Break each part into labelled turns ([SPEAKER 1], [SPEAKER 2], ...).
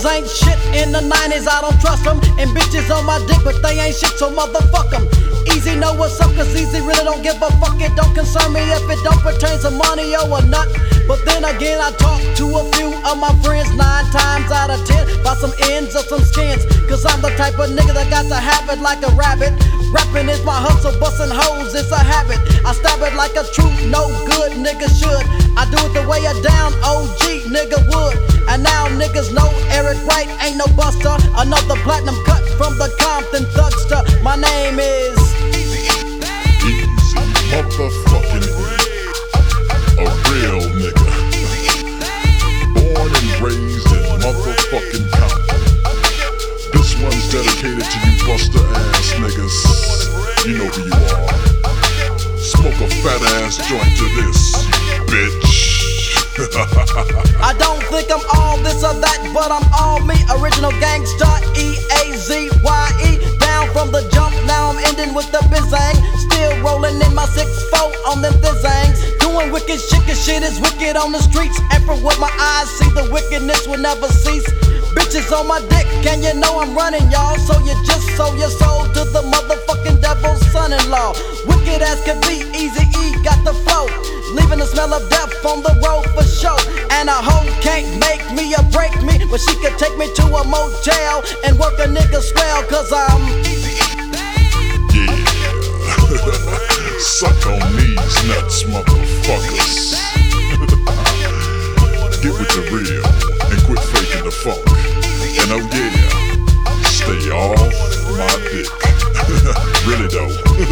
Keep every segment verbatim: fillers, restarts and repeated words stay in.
[SPEAKER 1] ain't shit in the nineties, I don't trust them. And bitches on my dick, but they ain't shit, so motherfuck them. Easy know what's up, cause Easy really don't give a fuck. It don't concern me if it don't pertain to money or a nut. But then again, I talk to a few of my friends, nine times out of ten, about some ends or some skins. Cause I'm the type of nigga that got to have it like a rabbit. Rapping is my hustle, bustin' hoes, it's a habit. I stab it like a true no good nigga should. I do it the way a down O G nigga would. And now niggas know Eric Wright ain't no buster. Another platinum cut from the Compton Thugster. My name is
[SPEAKER 2] Easy motherfucking E. A real nigga. Born and raised in motherfucking Compton. This one's dedicated to you buster ass niggas. You know who you are. Smoke a fat ass joint to this, bitch.
[SPEAKER 1] I don't think I'm all this or that, but I'm all me. Original gangsta, E A Z Y E. Down from the jump, now I'm ending with the bizang. Still rolling in my six four on them thizangs. Doing wicked shit, cause shit is wicked on the streets. And from what my eyes see, the wickedness will never cease. Bitches on my dick, and you know I'm running, y'all. So you just sold your soul to the motherfucking devil's son-in-law. Wicked as could be, Easy E got the flow, leaving the smell of death on the road for sure. And a hoe can't make me or break me, but she could take me to a motel and work a nigga swell, cause I'm Easy E.
[SPEAKER 2] Yeah. Suck on these nuts, motherfuckers. Get with the real and quit faking the funk. And oh yeah, stay off my dick. Really though.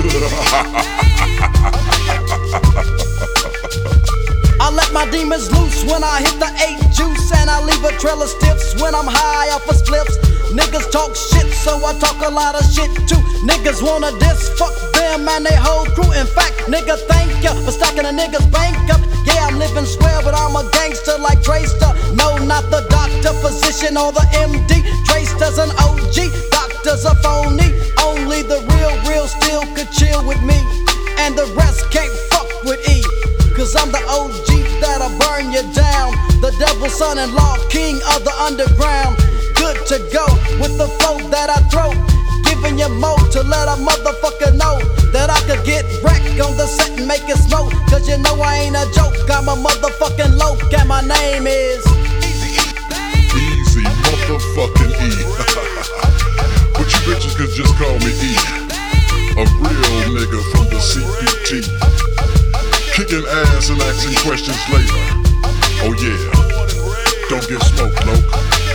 [SPEAKER 1] I let my demons loose when I hit the eight juice, and I leave a trail of stiffs when I'm high off of spliffs. Niggas talk shit, so I talk a lot of shit too. Niggas wanna diss, fuck them and they whole crew. In fact, nigga, thank ya for stacking a nigga's bank up. Yeah, I'm living square, but I'm a gangster like Drayster. No, not the doctor, physician, or the M D. Drayster's an O G, doctor's a phony. Only the real, real still could chill with me, and the rest can't fuck with E. Cause I'm the O G that'll burn you down. The devil's son-in-law, king of the underground. Good to go with the flow that I throw. Giving you more to let a motherfucker know that I could get wrecked on the set and make it smoke. Cause you know I ain't a joke, I'm a motherfucking loke. And my name is Easy E.
[SPEAKER 2] Easy motherfucking E. But you bitches could just call me E. A real nigga from the C P T. Kicking ass and asking questions later. Oh yeah, don't get smoked, loke.